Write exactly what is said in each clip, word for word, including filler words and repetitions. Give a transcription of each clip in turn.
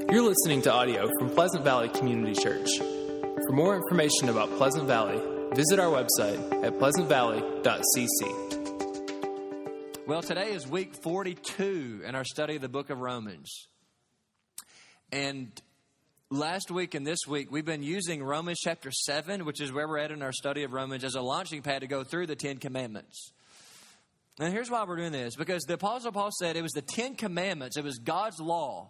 You're listening to audio from Pleasant Valley Community Church. For more information about Pleasant Valley, visit our website at pleasant valley dot c c. Well, today is week forty-two in our study of the book of Romans. And last week and this week, we've been using Romans chapter seven, which is where we're at in our study of Romans, as a launching pad to go through the Ten Commandments. And here's why we're doing this. Because the Apostle Paul said it was the Ten Commandments, it was God's law,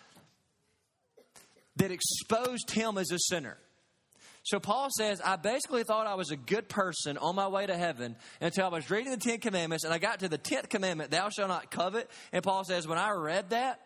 that exposed him as a sinner. So Paul says, I basically thought I was a good person on my way to heaven until I was reading the Ten Commandments, and I got to the tenth commandment, thou shalt not covet. And Paul says, when I read that,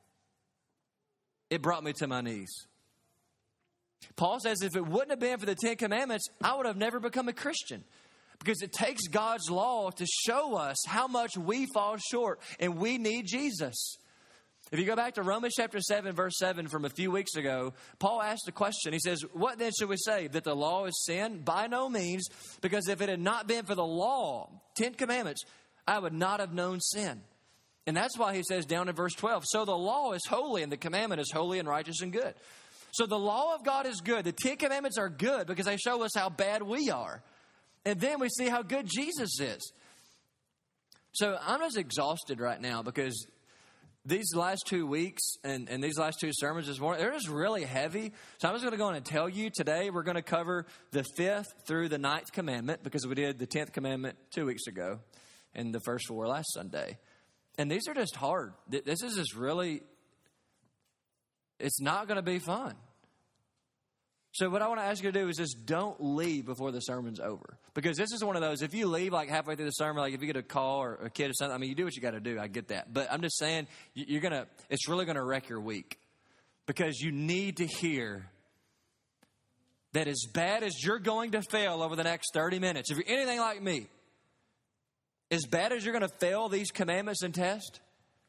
it brought me to my knees. Paul says, if it wouldn't have been for the Ten Commandments, I would have never become a Christian. Because it takes God's law to show us how much we fall short, and we need Jesus. If you go back to Romans chapter seven, verse seven from a few weeks ago, Paul asked a question. He says, what then should we say? That the law is sin? By no means, because if it had not been for the law, Ten Commandments, I would not have known sin. And that's why he says down in verse twelve, so the law is holy and the commandment is holy and righteous and good. So the law of God is good. The Ten Commandments are good because they show us how bad we are. And then we see how good Jesus is. So I'm just exhausted right now because these last two weeks and, and these last two sermons this morning, they're just really heavy. So I'm just going to go on and tell you today we're going to cover the fifth through the ninth commandment because we did the tenth commandment two weeks ago and the first four last Sunday. And these are just hard. This is just really, it's not going to be fun. So what I want to ask you to do is just don't leave before the sermon's over. Because this is one of those, if you leave like halfway through the sermon, like if you get a call or a kid or something, I mean, you do what you got to do. I get that. But I'm just saying, you're going to, it's really going to wreck your week. Because you need to hear that as bad as you're going to fail over the next thirty minutes, if you're anything like me, as bad as you're going to fail these commandments and tests,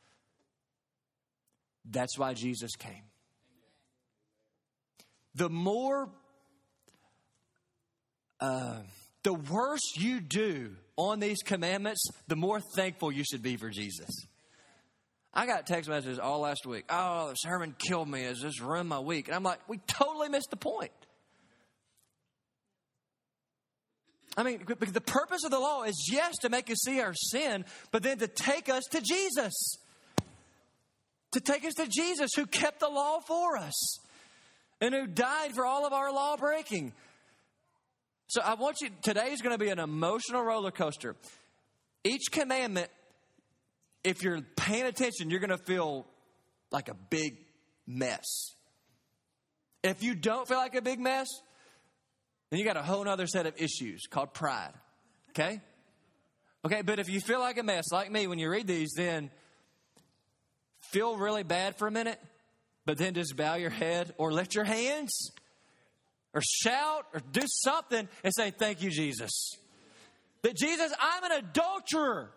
that's why Jesus came. The more, uh, the worse you do on these commandments, the more thankful you should be for Jesus. I got text messages all last week. Oh, the sermon killed me. It's just ruined my week. And I'm like, we totally missed the point. I mean, the purpose of the law is, yes, to make us see our sin, but then to take us to Jesus. To take us to Jesus who kept the law for us. And who died for all of our law breaking. So I want you, today is going to be an emotional roller coaster. Each commandment, if you're paying attention, you're going to feel like a big mess. If you don't feel like a big mess, then you got a whole other set of issues called pride. Okay? Okay, but if you feel like a mess, like me, when you read these, then feel really bad for a minute. But then just bow your head or lift your hands or shout or do something and say, thank you, Jesus. That Jesus, I'm an adulterer.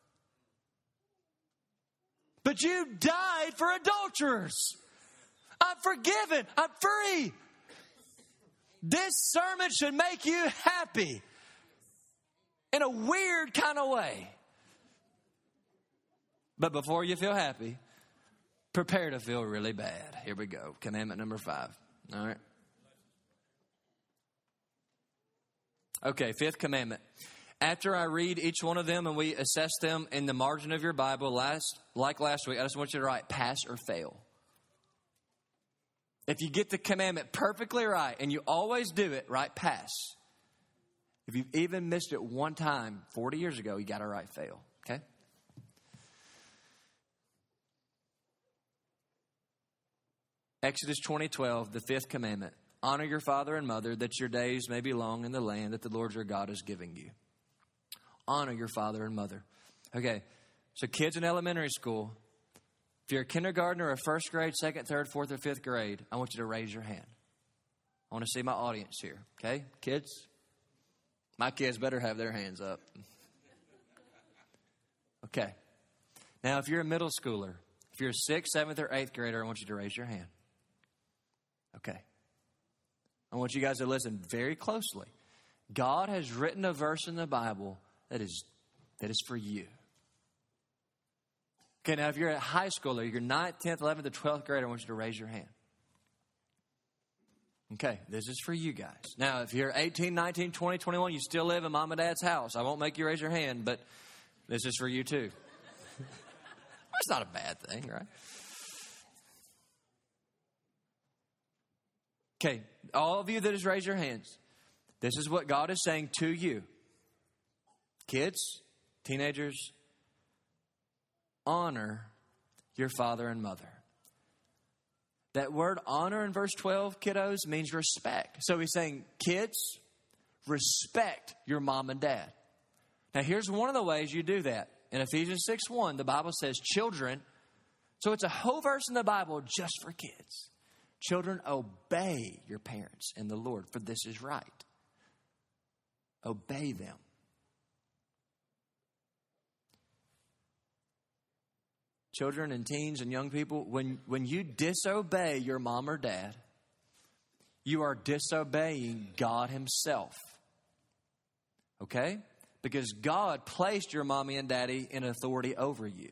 But you died for adulterers. I'm forgiven. I'm free. This sermon should make you happy in a weird kind of way. But before you feel happy, prepare to feel really bad. Here we go. Commandment number five. All right. Okay, fifth commandment. After I read each one of them and we assess them in the margin of your Bible, last like last week, I just want you to write pass or fail. If you get the commandment perfectly right and you always do it, write pass. If you've even missed it one time forty years ago, you got to write fail. Okay? Exodus twenty twelve, the fifth commandment. Honor your father and mother that your days may be long in the land that the Lord your God is giving you. Honor your father and mother. Okay, so kids in elementary school, if you're a kindergartner or first grade, second, third, fourth, or fifth grade, I want you to raise your hand. I want to see my audience here. Okay, kids? My kids better have their hands up. Okay. Now, if you're a middle schooler, if you're a sixth, seventh, or eighth grader, I want you to raise your hand. Okay. I want you guys to listen very closely. God has written a verse in the Bible that is that is for you. Okay, now if you're a high schooler, you're ninth, tenth, eleventh, or twelfth grade, I want you to raise your hand. Okay, this is for you guys. Now, if you're eighteen, nineteen, twenty, twenty-one, you still live in mom and dad's house. I won't make you raise your hand, but this is for you too. It's not a bad thing, right? Okay, all of you that has raised your hands, this is what God is saying to you. Kids, teenagers, honor your father and mother. That word honor in verse twelve, kiddos, means respect. So he's saying, kids, respect your mom and dad. Now here's one of the ways you do that. In Ephesians six one, the Bible says, children, so it's a whole verse in the Bible just for kids. Children, obey your parents in the Lord, for this is right. Obey them. Children and teens and young people, when, when you disobey your mom or dad, you are disobeying God himself. Okay? Because God placed your mommy and daddy in authority over you.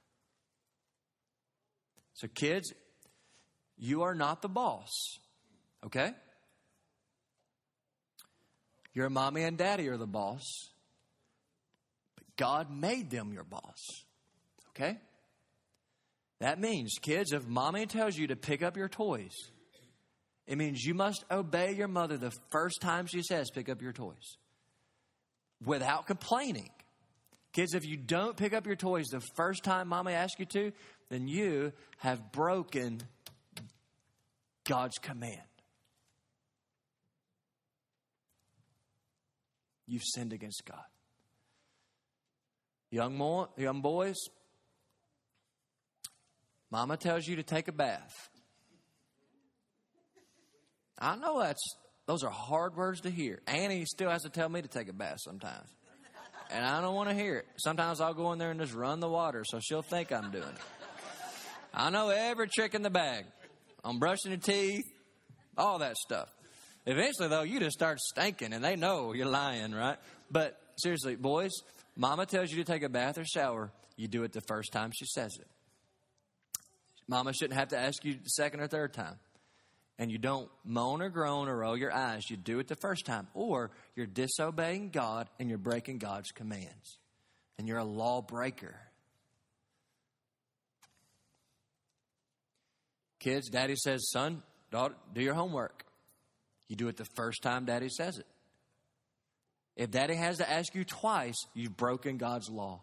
So kids, you are not the boss. Okay? Your mommy and daddy are the boss. But God made them your boss. Okay? That means, kids, if mommy tells you to pick up your toys, it means you must obey your mother the first time she says pick up your toys. Without complaining. Kids, if you don't pick up your toys the first time mommy asks you to, then you have broken God's command. You've sinned against God. Young, mo- young boys, mama tells you to take a bath. I know that's those are hard words to hear. Annie still has to tell me to take a bath sometimes. And I don't want to hear it. Sometimes I'll go in there and just run the water so she'll think I'm doing it. I know every trick in the bag. I'm brushing your teeth, all that stuff. Eventually, though, you just start stinking and they know you're lying, right? But seriously, boys, mama tells you to take a bath or shower. You do it the first time she says it. Mama shouldn't have to ask you the second or third time. And you don't moan or groan or roll your eyes. You do it the first time. Or you're disobeying God and you're breaking God's commands. And you're a lawbreaker. Kids, daddy says, son, daughter, do your homework. You do it the first time daddy says it. If daddy has to ask you twice, you've broken God's law.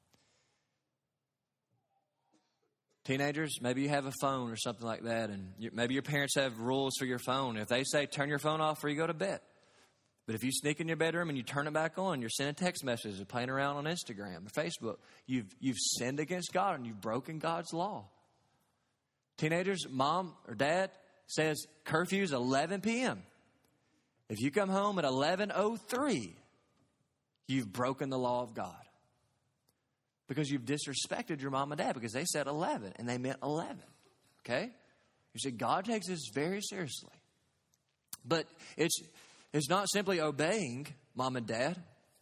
Teenagers, maybe you have a phone or something like that, and you, maybe your parents have rules for your phone. If they say turn your phone off before you go to bed, but if you sneak in your bedroom and you turn it back on, you're sending text messages or playing around on Instagram or Facebook, you've you've sinned against God and you've broken God's law. Teenagers, mom or dad says curfew's eleven p.m. If you come home at eleven oh three, you've broken the law of God. Because you've disrespected your mom and dad because they said eleven and they meant eleven. Okay? You see, God takes this very seriously. But it's it's not simply obeying mom and dad.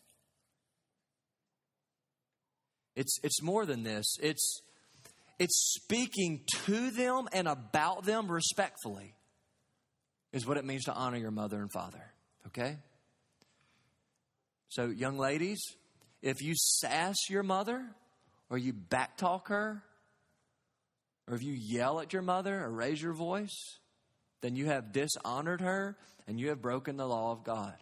It's it's more than this. It's it's speaking to them and about them respectfully is what it means to honor your mother and father. Okay? So, young ladies, if you sass your mother, or you backtalk her, or if you yell at your mother or raise your voice, then you have dishonored her and you have broken the law of God.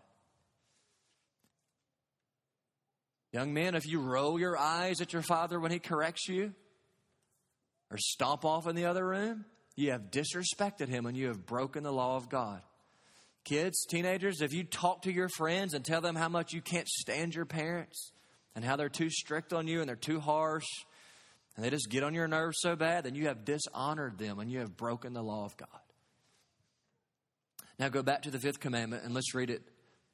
Young men, if you roll your eyes at your father when he corrects you, or stomp off in the other room, you have disrespected him and you have broken the law of God. Kids, teenagers, if you talk to your friends and tell them how much you can't stand your parents and how they're too strict on you and they're too harsh and they just get on your nerves so bad, then you have dishonored them and you have broken the law of God. Now go back to the fifth commandment and let's read it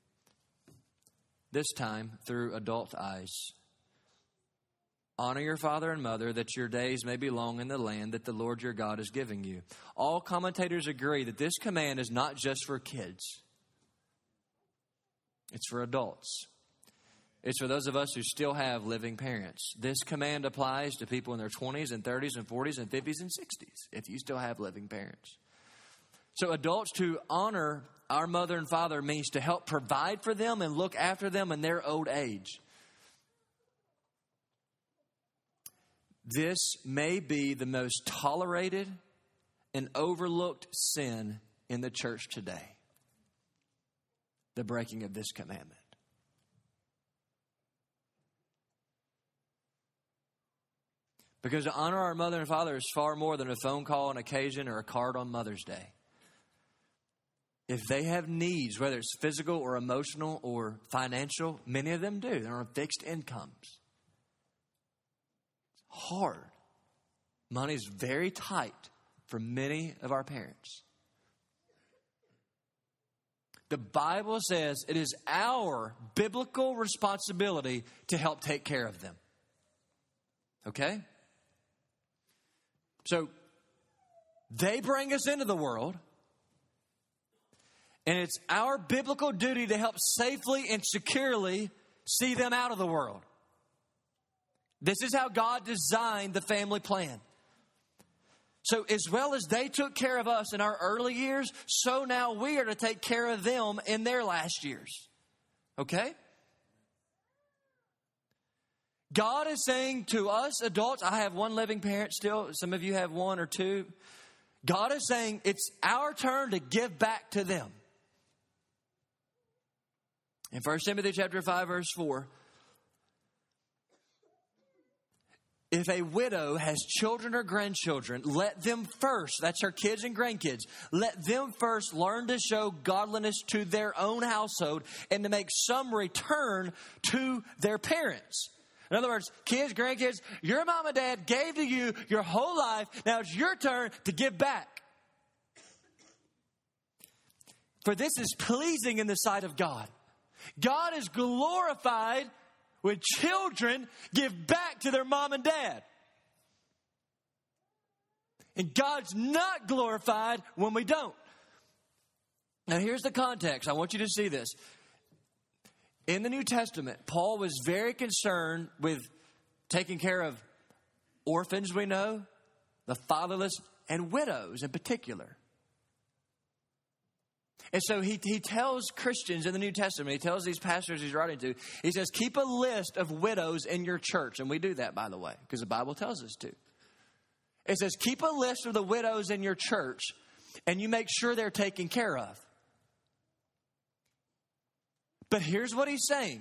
this time through adult eyes. Honor your father and mother that your days may be long in the land that the Lord your God is giving you. All commentators agree that this command is not just for kids. It's for adults. It's for those of us who still have living parents. This command applies to people in their twenties and thirties and forties and fifties and sixties, if you still have living parents. So adults, to honor our mother and father means to help provide for them and look after them in their old age. This may be the most tolerated and overlooked sin in the church today. The breaking of this commandment. Because to honor our mother and father is far more than a phone call on occasion or a card on Mother's Day. If they have needs, whether it's physical or emotional or financial, many of them do. They're on fixed incomes. It's hard. Money's very tight for many of our parents. The Bible says it is our biblical responsibility to help take care of them. Okay? So, they bring us into the world, and it's our biblical duty to help safely and securely see them out of the world. This is how God designed the family plan. So as well as they took care of us in our early years, so now we are to take care of them in their last years. Okay? God is saying to us adults, I have one living parent still. Some of you have one or two. God is saying it's our turn to give back to them. In First Timothy chapter five, verse four, if a widow has children or grandchildren, let them first, that's her kids and grandkids, let them first learn to show godliness to their own household and to make some return to their parents. In other words, kids, grandkids, your mom and dad gave to you your whole life. Now it's your turn to give back. For this is pleasing in the sight of God. God is glorified when children give back to their mom and dad. And God's not glorified when we don't. Now here's the context. I want you to see this. In the New Testament, Paul was very concerned with taking care of orphans, we know, the fatherless, and widows in particular. And so he, he tells Christians in the New Testament, he tells these pastors he's writing to, he says, keep a list of widows in your church. And we do that, by the way, because the Bible tells us to. It says, keep a list of the widows in your church, and you make sure they're taken care of. But here's what he's saying.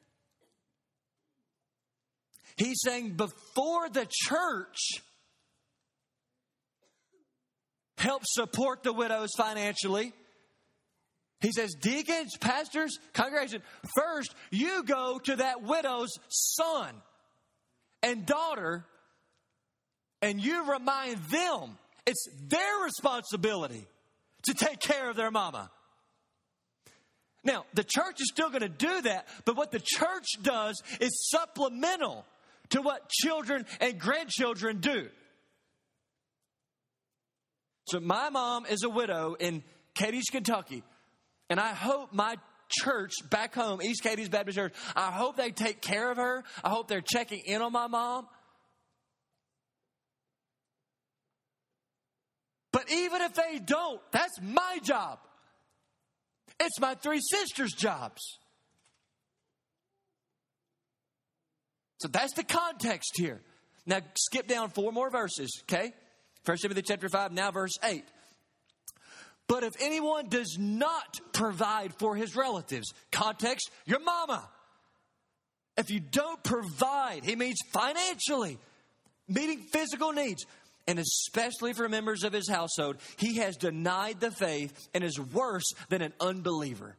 He's saying before the church helps support the widows financially, he says, deacons, pastors, congregation, first you go to that widow's son and daughter and you remind them it's their responsibility to take care of their mama. Now, the church is still going to do that, but what the church does is supplemental to what children and grandchildren do. So my mom is a widow in Cadiz, Kentucky, and I hope my church back home, East Cadiz Baptist Church, I hope they take care of her. I hope they're checking in on my mom. But even if they don't, that's my job. It's my three sisters' jobs. So that's the context here. Now skip down four more verses, okay? First Timothy chapter five, now verse eight. But if anyone does not provide for his relatives, context, your mama. If you don't provide, he means financially, meeting physical needs, and especially for members of his household, he has denied the faith and is worse than an unbeliever.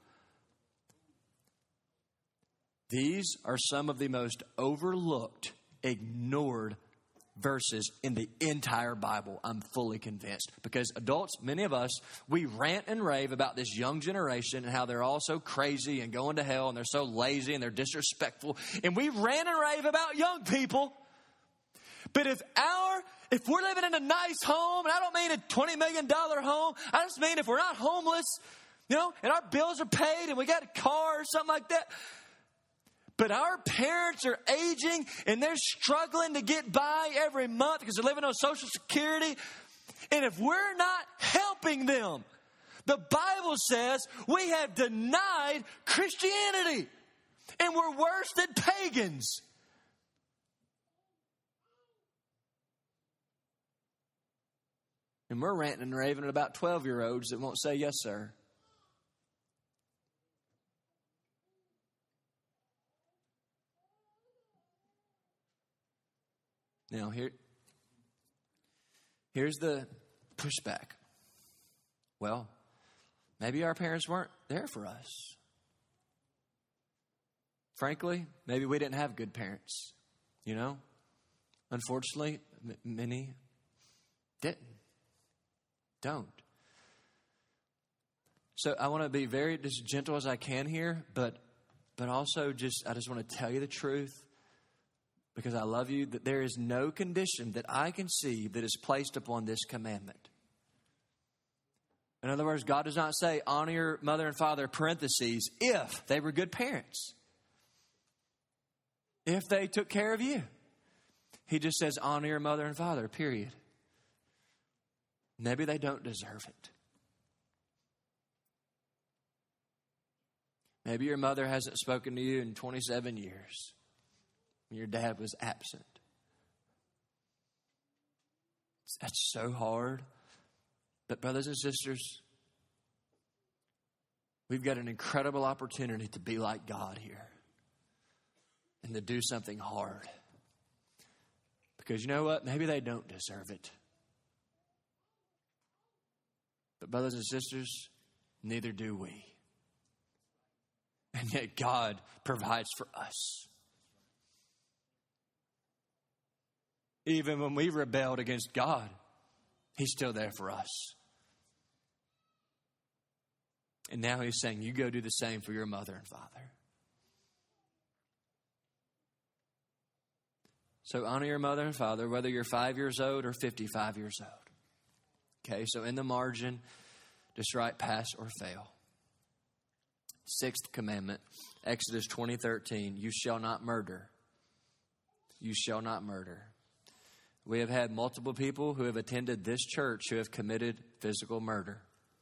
These are some of the most overlooked, ignored verses in the entire Bible, I'm fully convinced. Because adults, many of us, we rant and rave about this young generation and how they're all so crazy and going to hell and they're so lazy and they're disrespectful. And we rant and rave about young people. But if our, if we're living in a nice home, and I don't mean a twenty million dollars home, I just mean if we're not homeless, you know, and our bills are paid and we got a car or something like that. But our parents are aging and they're struggling to get by every month because they're living on Social Security. And if we're not helping them, the Bible says we have denied Christianity and we're worse than pagans. And we're ranting and raving about twelve-year-olds that won't say yes, sir. Now, here, here's the pushback. Well, maybe our parents weren't there for us. Frankly, maybe we didn't have good parents, you know? Unfortunately, m- many didn't. Don't. So I want to be very as gentle as I can here, but but also just I just want to tell you the truth because I love you, that there is no condition that I can see that is placed upon this commandment. In other words, God does not say honor your mother and father, parentheses, if they were good parents. If they took care of you. He just says honor your mother and father, period. Maybe they don't deserve it. Maybe your mother hasn't spoken to you in twenty-seven years. Your dad was absent. That's so hard. But brothers and sisters, we've got an incredible opportunity to be like God here and to do something hard. Because you know what? Maybe they don't deserve it. But brothers and sisters, neither do we. And yet God provides for us. Even when we rebelled against God, He's still there for us. And now He's saying, you go do the same for your mother and father. So honor your mother and father, whether you're five years old or fifty-five years old. Okay, so in the margin, just write pass or fail. Sixth commandment, Exodus twenty thirteen, you shall not murder. You shall not murder. We have had multiple people who have attended this church who have committed physical murder.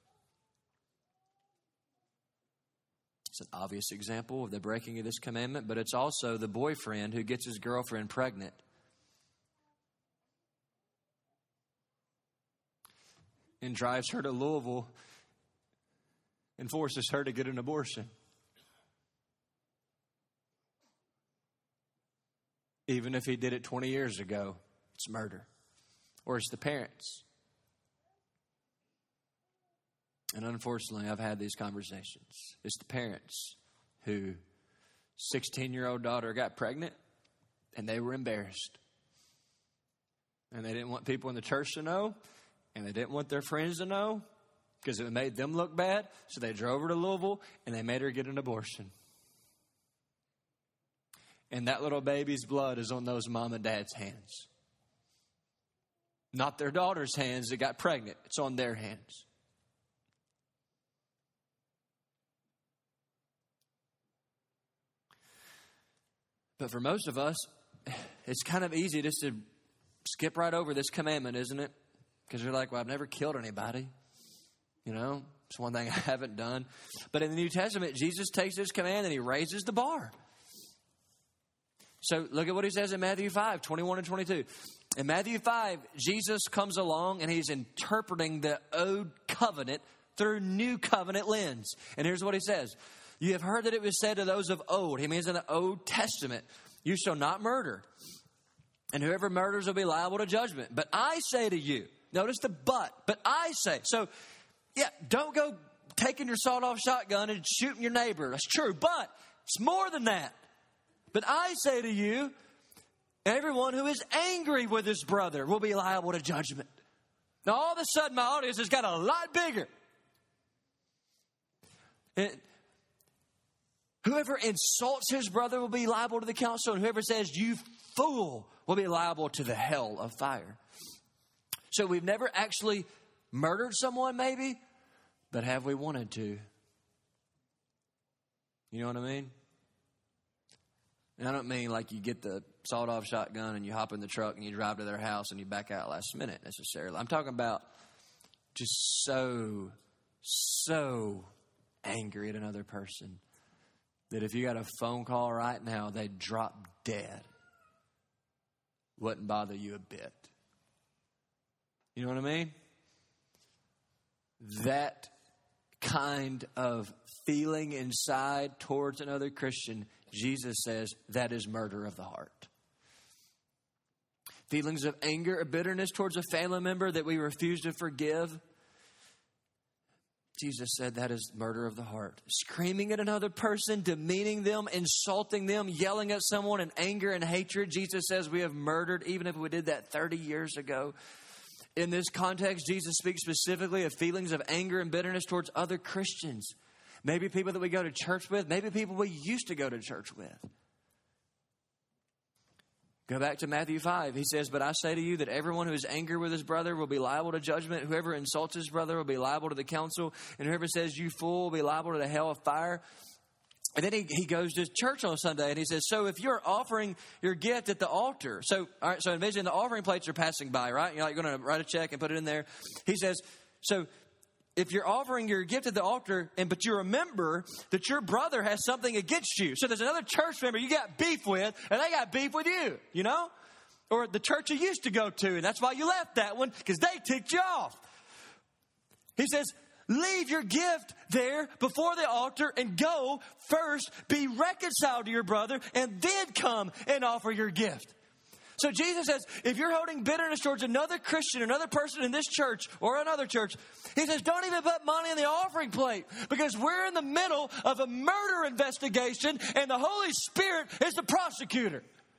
It's an obvious example of the breaking of this commandment, but it's also the boyfriend who gets his girlfriend pregnant. And drives her to Louisville and forces her to get an abortion. Even if he did it twenty years ago, it's murder. Or it's the parents. And unfortunately, I've had these conversations. It's the parents who sixteen-year-old daughter got pregnant and they were embarrassed. And they didn't want people in the church to know. And they didn't want their friends to know because it made them look bad. So they drove her to Louisville and they made her get an abortion. And that little baby's blood is on those mom and dad's hands. Not their daughter's hands that got pregnant. It's on their hands. But for most of us, it's kind of easy just to skip right over this commandment, isn't it? Because you're like, well, I've never killed anybody. You know, it's one thing I haven't done. But in the New Testament, Jesus takes this command and He raises the bar. So look at what He says in Matthew five, twenty-one and twenty-two. In Matthew five, Jesus comes along and He's interpreting the old covenant through new covenant lens. And here's what He says. You have heard that it was said to those of old. He means in the Old Testament, you shall not murder. And whoever murders will be liable to judgment. But I say to you, notice the but, but I say. So, yeah, don't go taking your sawed-off shotgun and shooting your neighbor. That's true, but it's more than that. But I say to you, everyone who is angry with his brother will be liable to judgment. Now, all of a sudden, my audience has got a lot bigger. It, whoever insults his brother will be liable to the council, and whoever says, you fool, will be liable to the hell of fire. So we've never actually murdered someone, maybe, but have we wanted to? You know what I mean? And I don't mean like you get the sawed-off shotgun and you hop in the truck and you drive to their house and you back out last minute necessarily. I'm talking about just so, so angry at another person that if you got a phone call right now, they'd drop dead. Wouldn't bother you a bit. You know what I mean? That kind of feeling inside towards another Christian, Jesus says that is murder of the heart. Feelings of anger or bitterness towards a family member that we refuse to forgive, Jesus said that is murder of the heart. Screaming at another person, demeaning them, insulting them, yelling at someone in anger and hatred, Jesus says we have murdered, even if we did that thirty years ago. In this context, Jesus speaks specifically of feelings of anger and bitterness towards other Christians. Maybe people that we go to church with. Maybe people we used to go to church with. Go back to Matthew five. He says, but I say to you that everyone who is angry with his brother will be liable to judgment. Whoever insults his brother will be liable to the council. And whoever says you fool will be liable to the hell of fire. And then he, he goes to church on Sunday and he says, so if you're offering your gift at the altar. So, all right, so envision the offering plates are passing by, right? You're like going to write a check and put it in there. He says, so if you're offering your gift at the altar, and but you remember that your brother has something against you. So there's another church member you got beef with, and they got beef with you, you know? Or the church you used to go to, and that's why you left that one, because they ticked you off. He says, leave your gift there before the altar and go first, be reconciled to your brother, and then come and offer your gift. So Jesus says, if you're holding bitterness towards another Christian, another person in this church or another church, he says, don't even put money in the offering plate because we're in the middle of a murder investigation and the Holy Spirit is the prosecutor.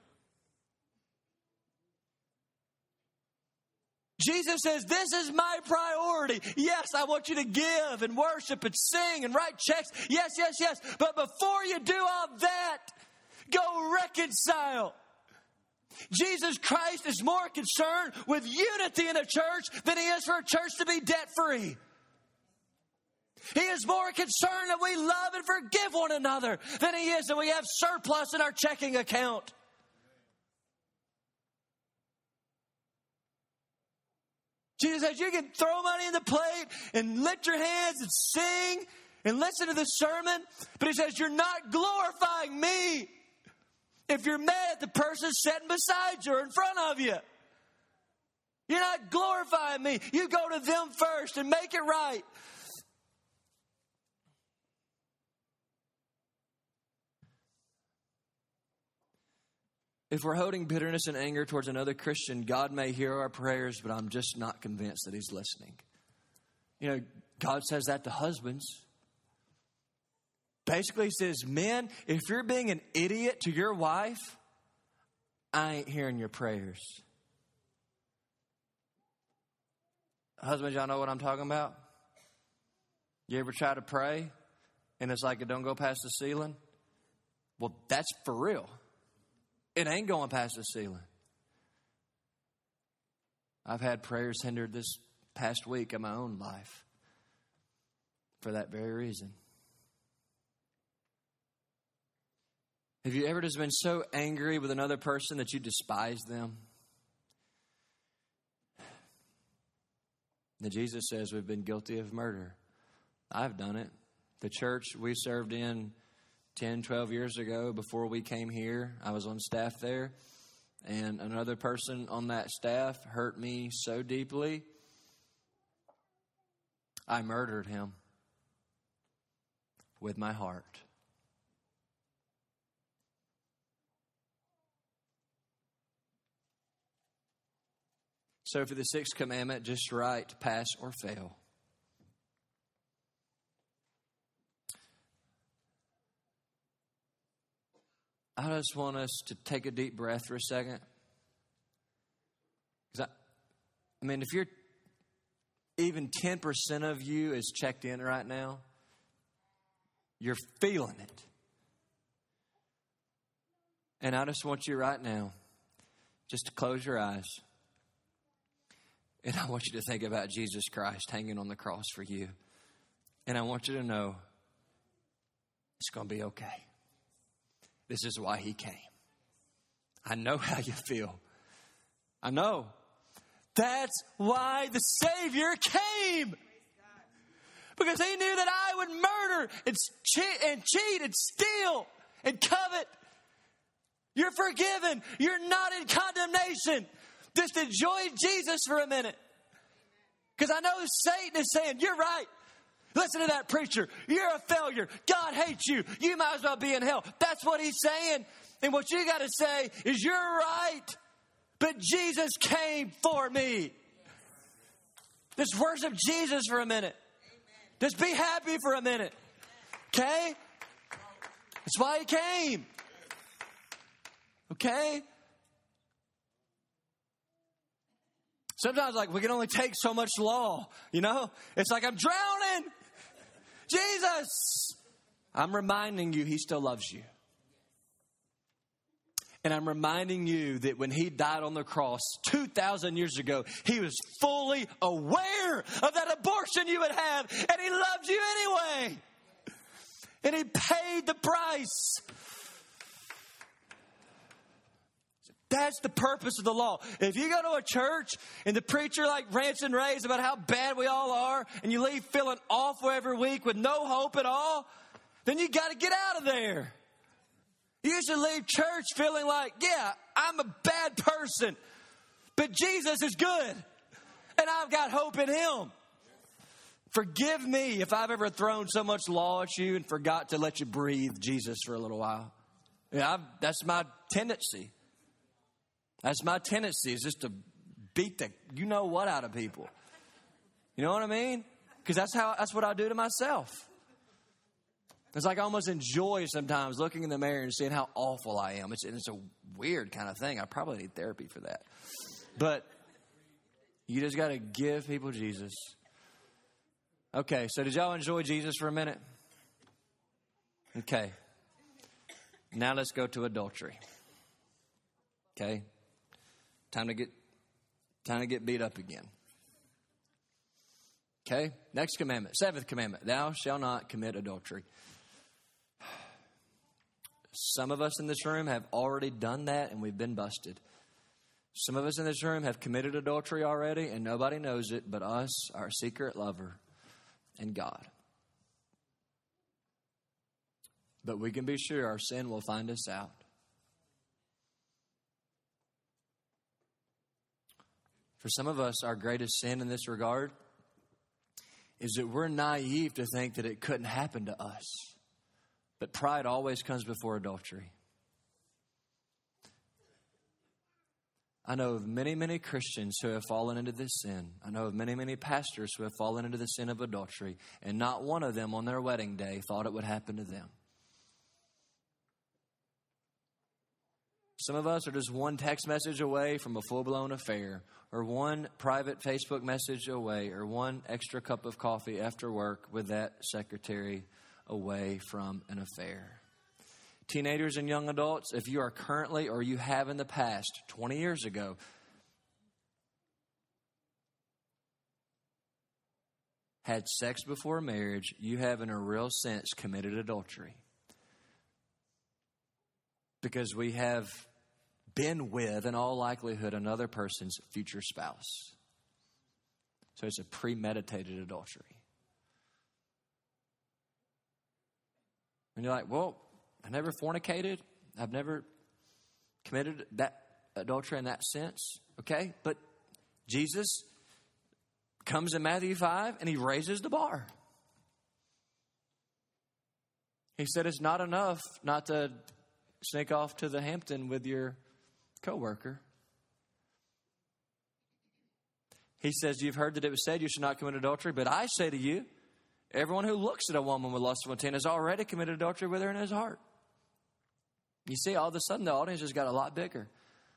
Jesus says, this is my priority. Yes, I want you to give and worship and sing and write checks. Yes, yes, yes. But before you do all that, go reconcile. Jesus Christ is more concerned with unity in a church than he is for a church to be debt-free. He is more concerned that we love and forgive one another than he is that we have surplus in our checking account. Jesus says you can throw money in the plate and lift your hands and sing and listen to the sermon, but he says you're not glorifying me if you're mad at the person sitting beside you or in front of you. You're not glorifying me. You go to them first and make it right. If we're holding bitterness and anger towards another Christian, God may hear our prayers, but I'm just not convinced that he's listening. You know, God says that to husbands. Basically, he says, men, if you're being an idiot to your wife, I ain't hearing your prayers. Husbands, y'all know what I'm talking about? You ever try to pray and it's like it don't go past the ceiling? Well, that's for real. It ain't going past the ceiling. I've had prayers hindered this past week in my own life for that very reason. Have you ever just been so angry with another person that you despise them? That Jesus says we've been guilty of murder. I've done it. The church we served in ten, twelve years ago before we came here, I was on staff there. And another person on that staff hurt me so deeply, I murdered him with my heart. So for the sixth commandment, just write, pass or fail. I just want us to take a deep breath for a second. Because I, I mean, if you're even ten percent of you is checked in right now, you're feeling it. And I just want you right now just to close your eyes. And I want you to think about Jesus Christ hanging on the cross for you. And I want you to know it's going to be okay. This is why he came. I know how you feel. I know. That's why the Savior came. Because he knew that I would murder and cheat and cheat and steal and covet. You're forgiven. You're not in condemnation. Just enjoy Jesus for a minute. Because I know Satan is saying, you're right. Listen to that preacher. You're a failure. God hates you. You might as well be in hell. That's what he's saying. And what you got to say is, you're right. But Jesus came for me. Just worship Jesus for a minute. Just be happy for a minute. Okay? That's why he came. Okay? Sometimes, like, we can only take so much law, you know? It's like, I'm drowning. Jesus. I'm reminding you he still loves you. And I'm reminding you that when he died on the cross two thousand years ago, he was fully aware of that abortion you would have. And he loves you anyway. And he paid the price. That's the purpose of the law. If you go to a church and the preacher like rants and raves about how bad we all are, and you leave feeling awful every week with no hope at all, then you got to get out of there. You should leave church feeling like, yeah, I'm a bad person, but Jesus is good, and I've got hope in him. Forgive me if I've ever thrown so much law at you and forgot to let you breathe Jesus for a little while. Yeah, I've, that's my tendency. That's my tendency, is just to beat the you know what out of people. You know what I mean? Because that's how that's what I do to myself. It's like I almost enjoy sometimes looking in the mirror and seeing how awful I am. It's, it's a weird kind of thing. I probably need therapy for that. But you just got to give people Jesus. Okay, so did y'all enjoy Jesus for a minute? Okay. Now let's go to adultery. Okay. Time to get time to get beat up again. Okay. Next commandment. Seventh commandment. Thou shalt not commit adultery. Some of us in this room have already done that and we've been busted. Some of us in this room have committed adultery already and nobody knows it but us, our secret lover, and God. But we can be sure our sin will find us out. For some of us, our greatest sin in this regard is that we're naive to think that it couldn't happen to us. But pride always comes before adultery. I know of many, many Christians who have fallen into this sin. I know of many, many pastors who have fallen into the sin of adultery. And not one of them on their wedding day thought it would happen to them. Some of us are just one text message away from a full-blown affair, or one private Facebook message away, or one extra cup of coffee after work with that secretary away from an affair. Teenagers and young adults, if you are currently or you have in the past, twenty years ago, had sex before marriage, you have in a real sense committed adultery. Because we have been with, in all likelihood, another person's future spouse. So it's a premeditated adultery. And you're like, well, I never fornicated. I've never committed that adultery in that sense. Okay, but Jesus comes in Matthew five and he raises the bar. He said it's not enough not to sneak off to the Hampton with your coworker. He says, you've heard that it was said you should not commit adultery, but I say to you, everyone who looks at a woman with lustful intent has already committed adultery with her in his heart. You see, all of a sudden the audience just got a lot bigger.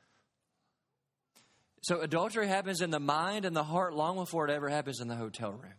So adultery happens in the mind and the heart long before it ever happens in the hotel room.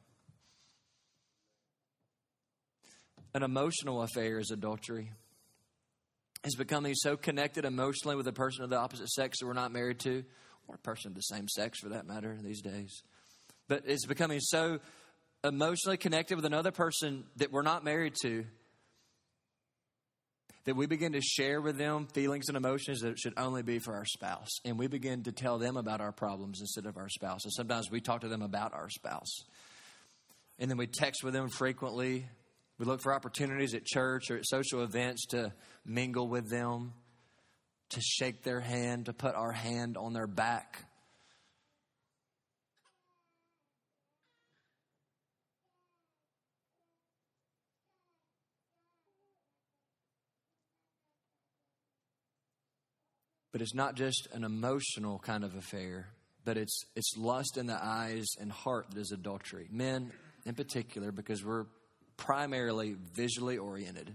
An emotional affair is adultery. It's becoming so connected emotionally with a person of the opposite sex that we're not married to, or a person of the same sex for that matter these days. But it's becoming so emotionally connected with another person that we're not married to, that we begin to share with them feelings and emotions that should only be for our spouse. And we begin to tell them about our problems instead of our spouse. And sometimes we talk to them about our spouse. And then we text with them frequently. We look for opportunities at church or at social events to mingle with them, to shake their hand, to put our hand on their back. But it's not just an emotional kind of affair, but it's it's lust in the eyes and heart that is adultery. Men in particular, because we're primarily visually oriented.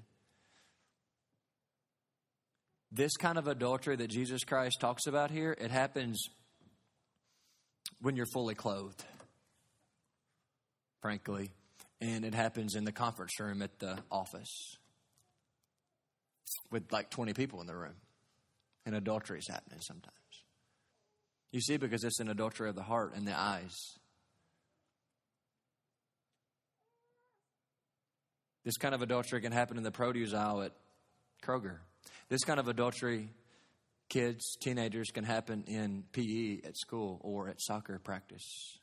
This kind of adultery that Jesus Christ talks about here, it happens when you're fully clothed, frankly. And it happens in the conference room at the office with like twenty people in the room. And adultery is happening sometimes. You see, because it's an adultery of the heart and the eyes. This kind of adultery can happen in the produce aisle at Kroger. This kind of adultery, kids, teenagers, can happen in P E at school or at soccer practice.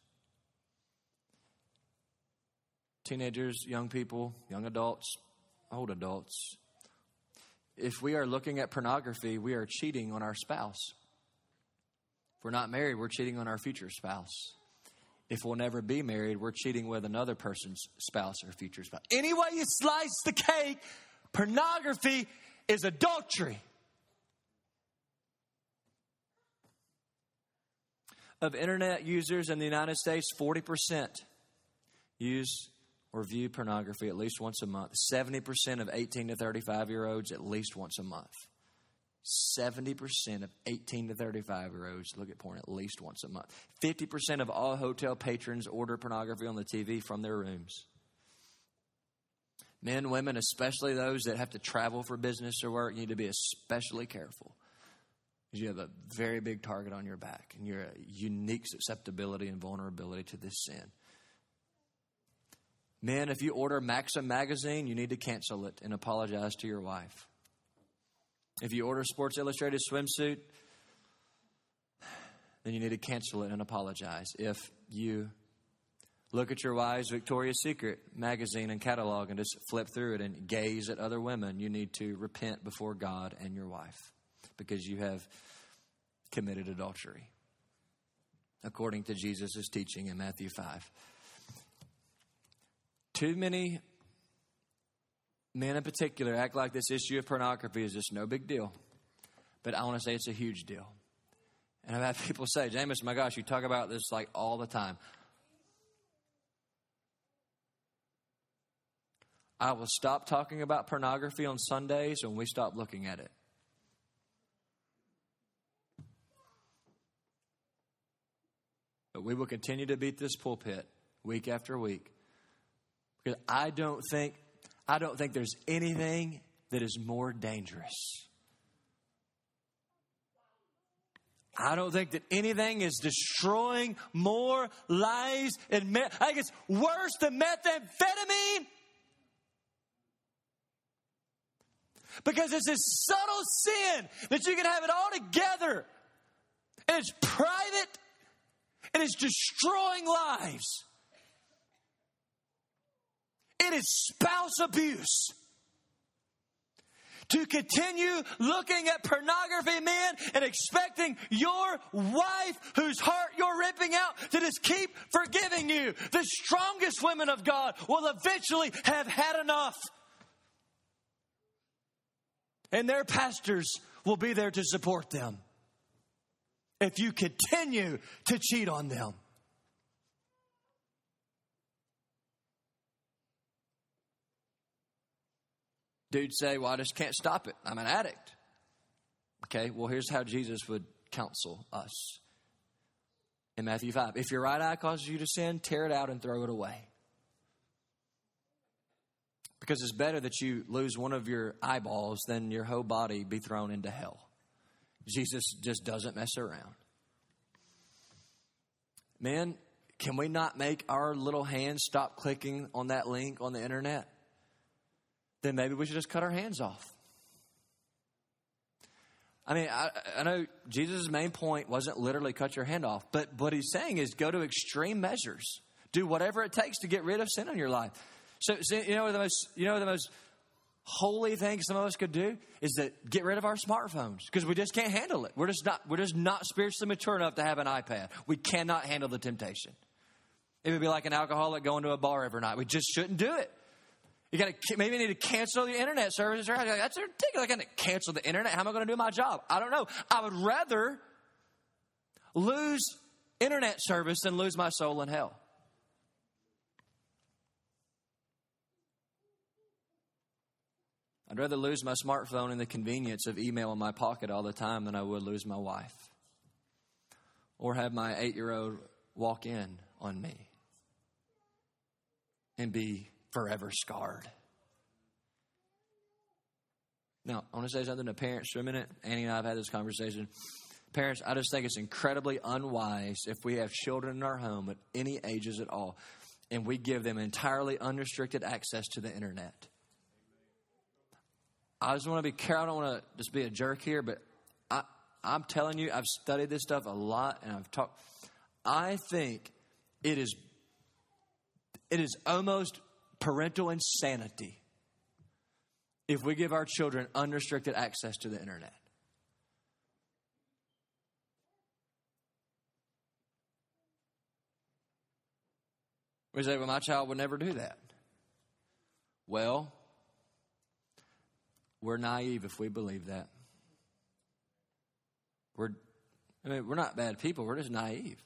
Teenagers, young people, young adults, old adults. If we are looking at pornography, we are cheating on our spouse. If we're not married, we're cheating on our future spouse. If we'll never be married, we're cheating with another person's spouse or future spouse. Any way you slice the cake, pornography is adultery. Of internet users in the United States, forty percent use or view pornography at least once a month. seventy percent of eighteen to thirty-five-year-olds at least once a month. seventy percent of eighteen to thirty-five-year-olds look at porn at least once a month. fifty percent of all hotel patrons order pornography on the T V from their rooms. Men, women, especially those that have to travel for business or work, you need to be especially careful. Because you have a very big target on your back. And you're a unique susceptibility and vulnerability to this sin. Men, if you order Maxim magazine, you need to cancel it and apologize to your wife. If you order Sports Illustrated swimsuit, then you need to cancel it and apologize. If you look at your wife's Victoria's Secret magazine and catalog and just flip through it and gaze at other women, you need to repent before God and your wife because you have committed adultery, according to Jesus' teaching in Matthew five. Too many men in particular act like this issue of pornography is just no big deal. But I want to say it's a huge deal. And I've had people say, James, my gosh, you talk about this like all the time. I will stop talking about pornography on Sundays when we stop looking at it. But we will continue to beat this pulpit week after week. Because I don't think, I don't think there's anything that is more dangerous. I don't think that anything is destroying more lives and meth. I think it's worse than methamphetamine. Because it's this subtle sin that you can have it all together. And it's private. And it's destroying lives. It is spouse abuse. To continue looking at pornography, men, and expecting your wife, whose heart you're ripping out, to just keep forgiving you. The strongest women of God will eventually have had enough. And their pastors will be there to support them if you continue to cheat on them. Dudes say, well, I just can't stop it. I'm an addict. Okay, well, here's how Jesus would counsel us in Matthew five. If your right eye causes you to sin, tear it out and throw it away. Because it's better that you lose one of your eyeballs than your whole body be thrown into hell. Jesus just doesn't mess around. Men, can we not make our little hands stop clicking on that link on the internet? Then maybe we should just cut our hands off. I mean, I, I know Jesus' main point wasn't literally cut your hand off, but what he's saying is go to extreme measures. Do whatever it takes to get rid of sin in your life. So, so you know the most, you know the most holy thing some of us could do is that get rid of our smartphones because we just can't handle it. We're just not, we're just not spiritually mature enough to have an iPad. We cannot handle the temptation. It would be like an alcoholic going to a bar every night. We just shouldn't do it. You got to maybe need to cancel the internet services. Like, that's ridiculous. I can't cancel the internet. How am I going to do my job? I don't know. I would rather lose internet service than lose my soul in hell. I'd rather lose my smartphone and the convenience of email in my pocket all the time than I would lose my wife. Or have my eight-year-old walk in on me and be forever scarred. Now, I want to say something to parents for a minute. Annie and I have had this conversation. Parents, I just think it's incredibly unwise if we have children in our home at any ages at all, and we give them entirely unrestricted access to the internet. I just want to be careful. I don't want to just be a jerk here, but I, I'm telling you, I've studied this stuff a lot, and I've talked. I think it is, it is almost parental insanity if we give our children unrestricted access to the internet. We say, well, my child would never do that. Well, we're naive if we believe that. We're, I mean, we're not bad people. We're just naive.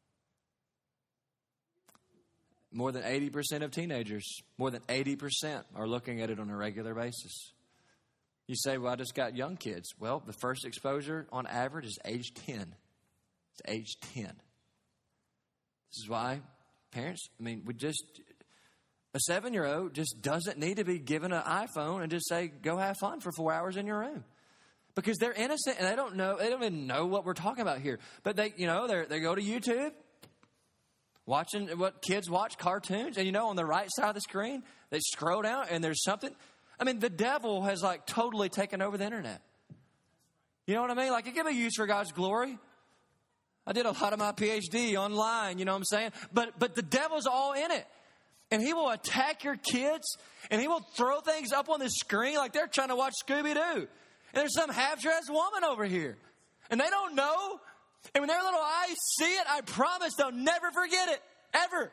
More than eighty percent of teenagers, more than eighty percent are looking at it on a regular basis. You say, well, I just got young kids. Well, the first exposure on average is age ten. It's age ten. This is why parents, I mean, we just, a seven-year-old just doesn't need to be given an iPhone and just say, go have fun for four hours in your room. Because they're innocent and they don't know, they don't even know what we're talking about here. But they, you know, they they go to YouTube, watching what kids watch, cartoons. And, you know, on the right side of the screen, they scroll down and there's something. I mean, the devil has, like, totally taken over the internet. You know what I mean? Like, it can be used for God's glory. I did a lot of my P H D online, you know what I'm saying? But but the devil's all in it. And he will attack your kids, and he will throw things up on the screen like they're trying to watch Scooby-Doo. And there's some half-dressed woman over here. And they don't know. And when their little eyes see it, I promise they'll never forget it. Ever.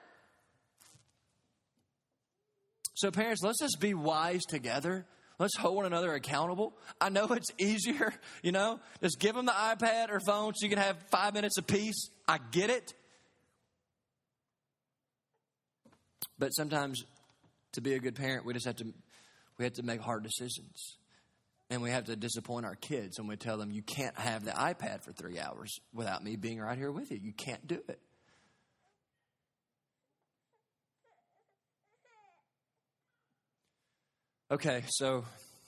So parents, let's just be wise together. Let's hold one another accountable. I know it's easier, you know. Just give them the iPad or phone so you can have five minutes apiece. I get it. But sometimes to be a good parent, we just have to we have to make hard decisions. And we have to disappoint our kids when we tell them, you can't have the iPad for three hours without me being right here with you. You can't do it. Okay, so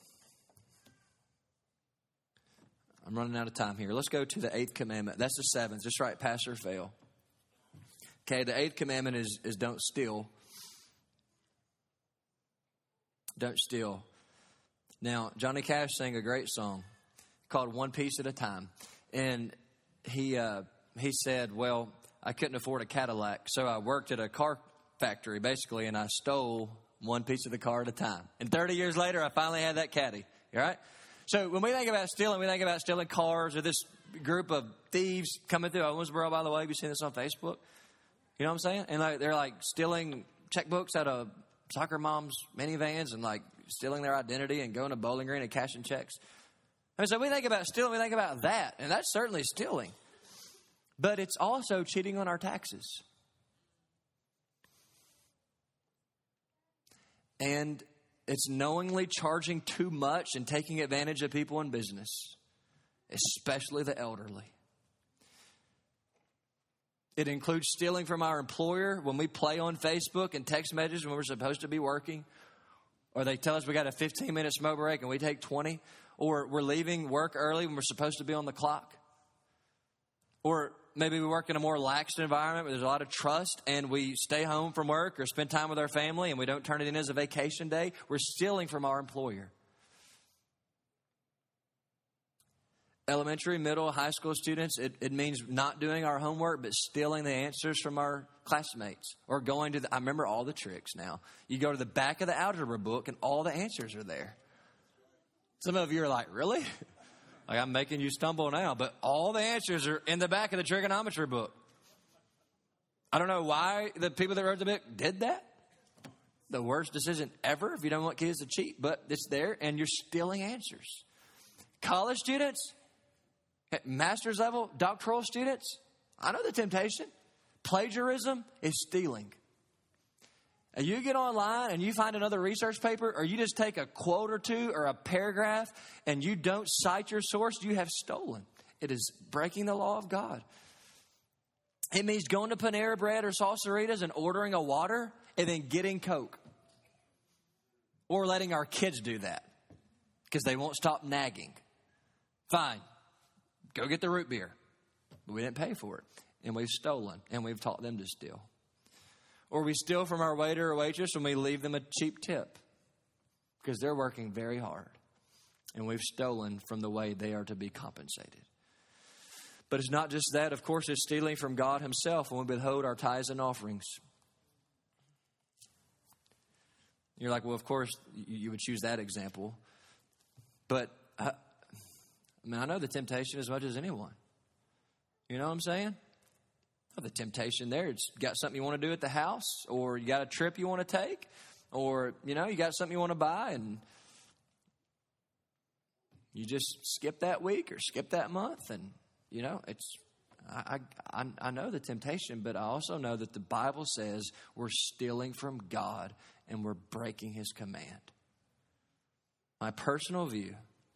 I'm running out of time here. Let's go to the eighth commandment. That's the seventh. Just right, pass or fail. Okay, the eighth commandment is, is don't steal. Don't steal. Now, Johnny Cash sang a great song called One Piece at a Time. And he uh, he said, well, I couldn't afford a Cadillac, so I worked at a car factory, basically, and I stole one piece of the car at a time. And thirty years later, I finally had that caddy. All right? So when we think about stealing, we think about stealing cars or this group of thieves coming through Owensboro, by the way. Have you seen this on Facebook? You know what I'm saying? And like, they're like stealing checkbooks out of soccer moms' minivans and like stealing their identity and going to Bowling Green and cashing checks. And so we think about stealing, we think about that. And that's certainly stealing. But it's also cheating on our taxes. And it's knowingly charging too much and taking advantage of people in business, especially the elderly. It includes stealing from our employer when we play on Facebook and text messages when we're supposed to be working. Or they tell us we got a fifteen minute smoke break and we take twenty. Or we're leaving work early when we're supposed to be on the clock. Or maybe we work in a more lax environment where there's a lot of trust and we stay home from work or spend time with our family and we don't turn it in as a vacation day. We're stealing from our employer. elementary, middle, high school students, it, it means not doing our homework, but stealing the answers from our classmates. Or going to the, I remember all the tricks now. You go to the back of the algebra book and all the answers are there. Some of you are like, really? Like, I'm making you stumble now, but all the answers are in the back of the trigonometry book. I don't know why the people that wrote the book did that. The worst decision ever if you don't want kids to cheat, but it's there and you're stealing answers. College students, at master's level, doctoral students, I know the temptation. Plagiarism is stealing. And you get online and you find another research paper, or you just take a quote or two or a paragraph and you don't cite your source, you have stolen. It is breaking the law of God. It means going to Panera Bread or Salsaritas and ordering a water and then getting Coke. Or letting our kids do that because they won't stop nagging. Fine, go get the root beer. But we didn't pay for it. And we've stolen and we've taught them to steal. Or we steal from our waiter or waitress and we leave them a cheap tip because they're working very hard. And we've stolen from the way they are to be compensated. But it's not just that. Of course, it's stealing from God himself when we withhold our tithes and offerings. You're like, well, of course, you would choose that example. But, I, I mean, I know the temptation as much as anyone. You know what I'm saying? The temptation there. It's got something you want to do at the house, or you got a trip you want to take, or, you know, you got something you want to buy, and you just skip that week or skip that month. And, you know, it's, I, I, I know the temptation, but I also know that the Bible says we're stealing from God and we're breaking his command. My personal view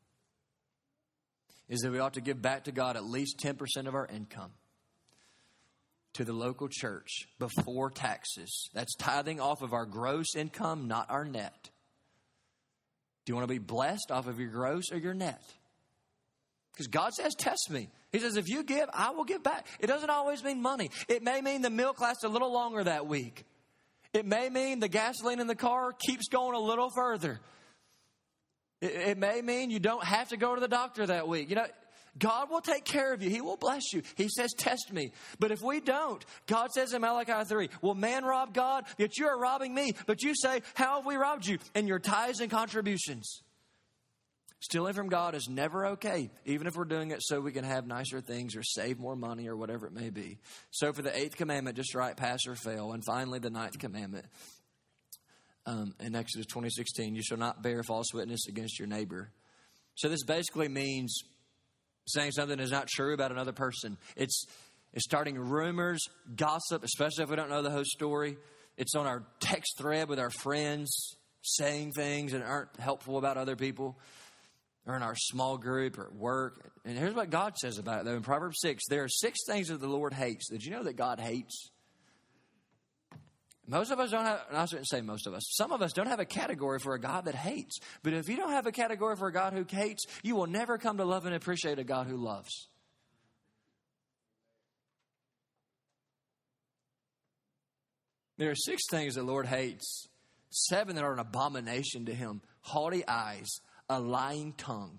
is that we ought to give back to God at least ten percent of our income to the local church before taxes. That's tithing off of our gross income, not our net. Do you want to be blessed off of your gross or your net? Because God says, test me. He says, if you give, I will give back. It doesn't always mean money. It may mean the milk lasts a little longer that week. It may mean the gasoline in the car keeps going a little further. It, it may mean you don't have to go to the doctor that week. You know, God will take care of you. He will bless you. He says, test me. But if we don't, God says in Malachi three, will man rob God? Yet you are robbing me. But you say, how have we robbed you? In your tithes and contributions. Stealing from God is never okay, even if we're doing it so we can have nicer things or save more money or whatever it may be. So for the eighth commandment, just write pass or fail. And finally, the ninth commandment um, in Exodus twenty sixteen, you shall not bear false witness against your neighbor. So this basically means saying something is not true about another person. It's, it's starting rumors, gossip, especially if we don't know the whole story. It's on our text thread with our friends, saying things that aren't helpful about other people, or in our small group or at work. And here's what God says about it, though. In Proverbs six, there are six things that the Lord hates. Did you know that God hates? Most of us don't have, and I shouldn't say most of us, some of us don't have a category for a God that hates. But if you don't have a category for a God who hates, you will never come to love and appreciate a God who loves. There are six things the Lord hates, seven that are an abomination to him: haughty eyes, a lying tongue,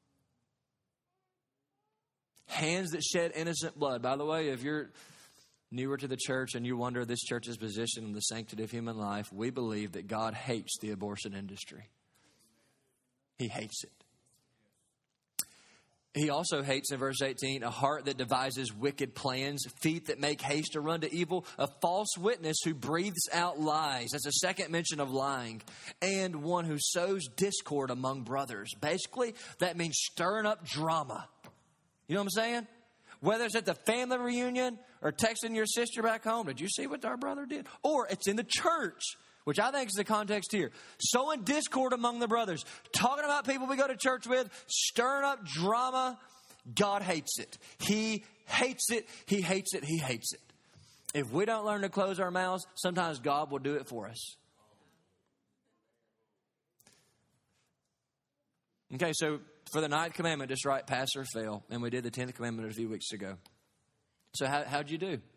hands that shed innocent blood. By the way, if you're newer to the church and you wonder this church's position in the sanctity of human life, we believe that God hates the abortion industry. He hates it. He also hates, in verse eighteen, a heart that devises wicked plans, feet that make haste to run to evil, a false witness who breathes out lies. That's a second mention of lying. And one who sows discord among brothers. Basically, that means stirring up drama. You know what I'm saying? Whether it's at the family reunion or texting your sister back home, did you see what our brother did? Or it's in the church, which I think is the context here. Sowing discord among the brothers, talking about people we go to church with, stirring up drama. God hates it. He hates it. He hates it. He hates it. If we don't learn to close our mouths, sometimes God will do it for us. Okay, so for the ninth commandment, just write pass or fail. And we did the tenth commandment a few weeks ago. So how, how'd you do?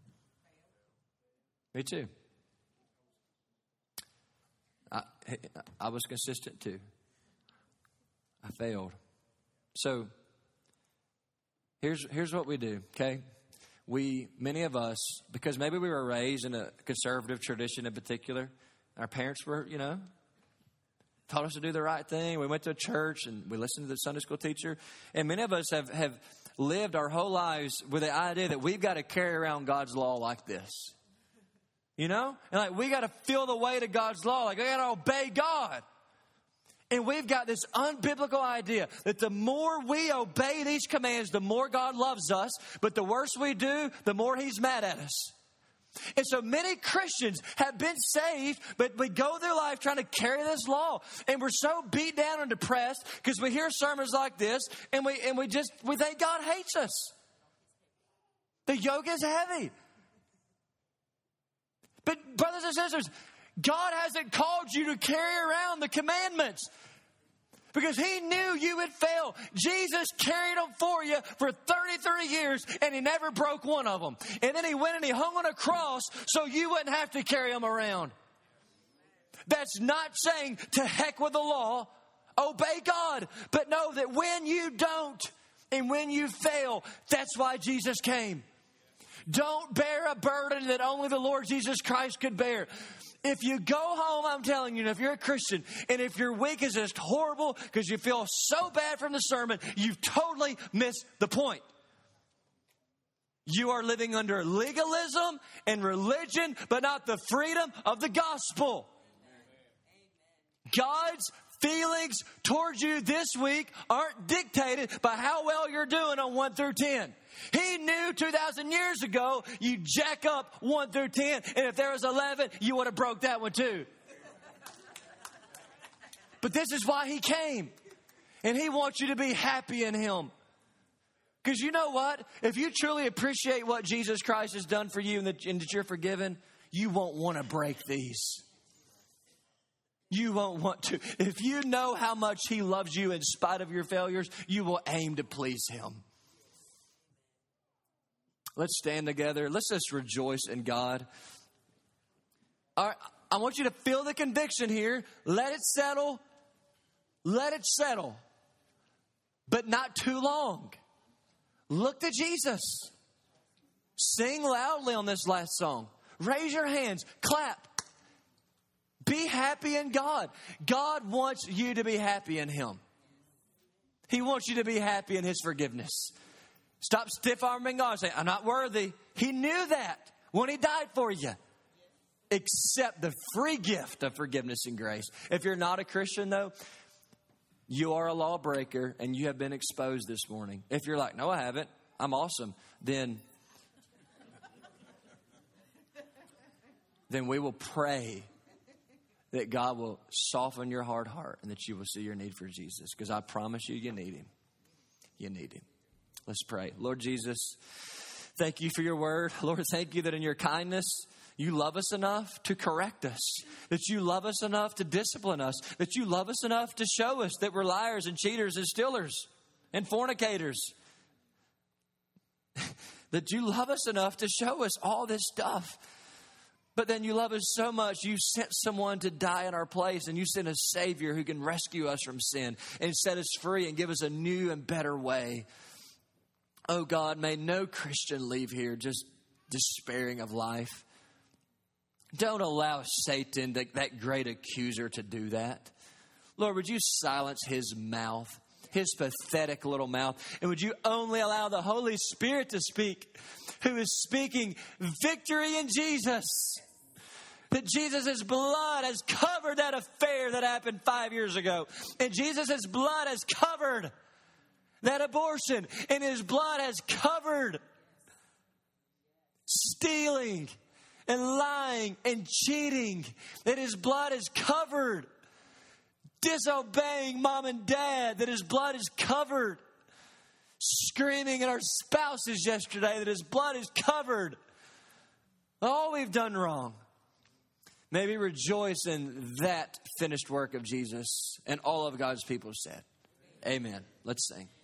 Me too. I, I was consistent too. I failed. So Here's, here's what we do, okay? We, many of us, because maybe we were raised in a conservative tradition in particular. Our parents were, you know, taught us to do the right thing. We went to a church and we listened to the Sunday school teacher. And many of us have, have lived our whole lives with the idea that we've got to carry around God's law like this. You know? And like we got to feel the weight of God's law. Like we got to obey God. And we've got this unbiblical idea that the more we obey these commands, the more God loves us. But the worse we do, the more He's mad at us. And so many Christians have been saved, but we go through life trying to carry this law. And we're so beat down and depressed because we hear sermons like this and we and we just we think God hates us. The yoke is heavy. But brothers and sisters, God hasn't called you to carry around the commandments because He knew you would fail. Jesus carried them for you for thirty-three years and He never broke one of them. And then He went and He hung on a cross so you wouldn't have to carry them around. That's not saying to heck with the law, obey God. But know that when you don't and when you fail, that's why Jesus came. Don't bear a burden that only the Lord Jesus Christ could bear. If you go home, I'm telling you, if you're a Christian, and if your week is just horrible because you feel so bad from the sermon, you've totally missed the point. You are living under legalism and religion, but not the freedom of the gospel. God's feelings towards you this week aren't dictated by how well you're doing on one through ten. He knew two thousand years ago you jack up one through ten, and if there was eleven, you would have broke that one too. But this is why He came, and He wants you to be happy in Him. Because you know what? If you truly appreciate what Jesus Christ has done for you and that, and that you're forgiven, you won't want to break these. You won't want to. If you know how much He loves you in spite of your failures, you will aim to please Him. Let's stand together. Let's just rejoice in God. All right, I want you to feel the conviction here. Let it settle. Let it settle. But not too long. Look to Jesus. Sing loudly on this last song. Raise your hands. Clap. Be happy in God. God wants you to be happy in Him. He wants you to be happy in His forgiveness. Stop stiff-arming God and say, I'm not worthy. He knew that when He died for you. Accept the free gift of forgiveness and grace. If you're not a Christian, though, you are a lawbreaker and you have been exposed this morning. If you're like, no, I haven't, I'm awesome, then, then we will pray that God will soften your hard heart and that you will see your need for Jesus. Because I promise you, you need Him. You need Him. Let's pray. Lord Jesus, thank You for Your word. Lord, thank You that in Your kindness, You love us enough to correct us. That You love us enough to discipline us. That You love us enough to show us that we're liars and cheaters and stealers and fornicators. That You love us enough to show us all this stuff. But then You love us so much, You sent someone to die in our place. And You sent a Savior who can rescue us from sin and set us free and give us a new and better way. Oh God, may no Christian leave here just despairing of life. Don't allow Satan, that great accuser, to do that. Lord, would You silence his mouth, his pathetic little mouth, and would You only allow the Holy Spirit to speak, who is speaking victory in Jesus. That Jesus' blood has covered that affair that happened five years ago. And Jesus' blood has covered that abortion. And His blood has covered stealing and lying and cheating. That His blood has covered disobeying mom and dad. That His blood has covered screaming at our spouses yesterday. That His blood is covered all we've done wrong. May we rejoice in that finished work of Jesus. And all of God's people said, amen. Let's sing.